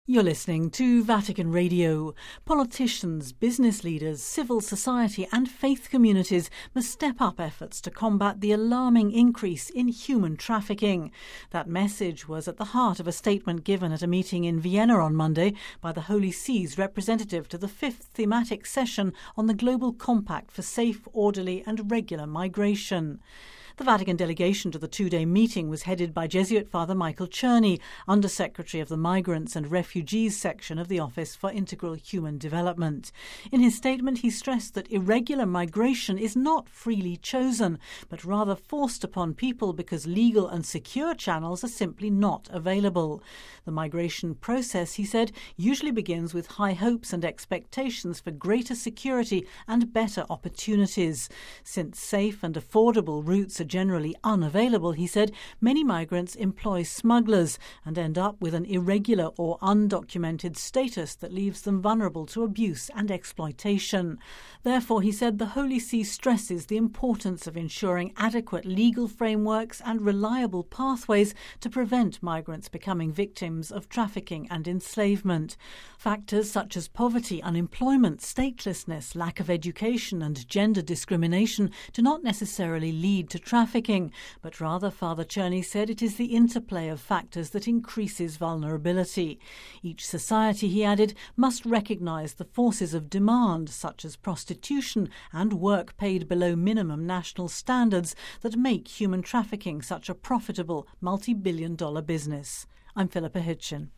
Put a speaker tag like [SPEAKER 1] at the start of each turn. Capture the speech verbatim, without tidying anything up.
[SPEAKER 1] You're listening to Vatican Radio. Politicians, business leaders, civil society and faith communities must step up efforts to combat the alarming increase in human trafficking. That message was at the heart of a statement given at a meeting in Vienna on Monday by the Holy See's representative to the fifth thematic session on the Global Compact for Safe, Orderly and Regular Migration. The Vatican delegation to the two-day meeting was headed by Jesuit Father Michael Czerny, Under-Secretary of the Migrants and Refugees section of the Office for Integral Human Development. In his statement, he stressed that irregular migration is not freely chosen, but rather forced upon people because legal and secure channels are simply not available. The migration process, he said, usually begins with high hopes and expectations for greater security and better opportunities. Since safe and affordable routes are generally unavailable, he said, many migrants employ smugglers and end up with an irregular or undocumented status that leaves them vulnerable to abuse and exploitation. Therefore, he said, the Holy See stresses the importance of ensuring adequate legal frameworks and reliable pathways to prevent migrants becoming victims of trafficking and enslavement. Factors such as poverty, unemployment, statelessness, lack of education and gender discrimination do not necessarily lead to trafficking, but rather, Father Czerny said, it is the interplay of factors that increases vulnerability. Each society, he added, must recognise the forces of demand, such as prostitution and work paid below minimum national standards, that make human trafficking such a profitable multi-billion dollar business. I'm Philippa Hitchin.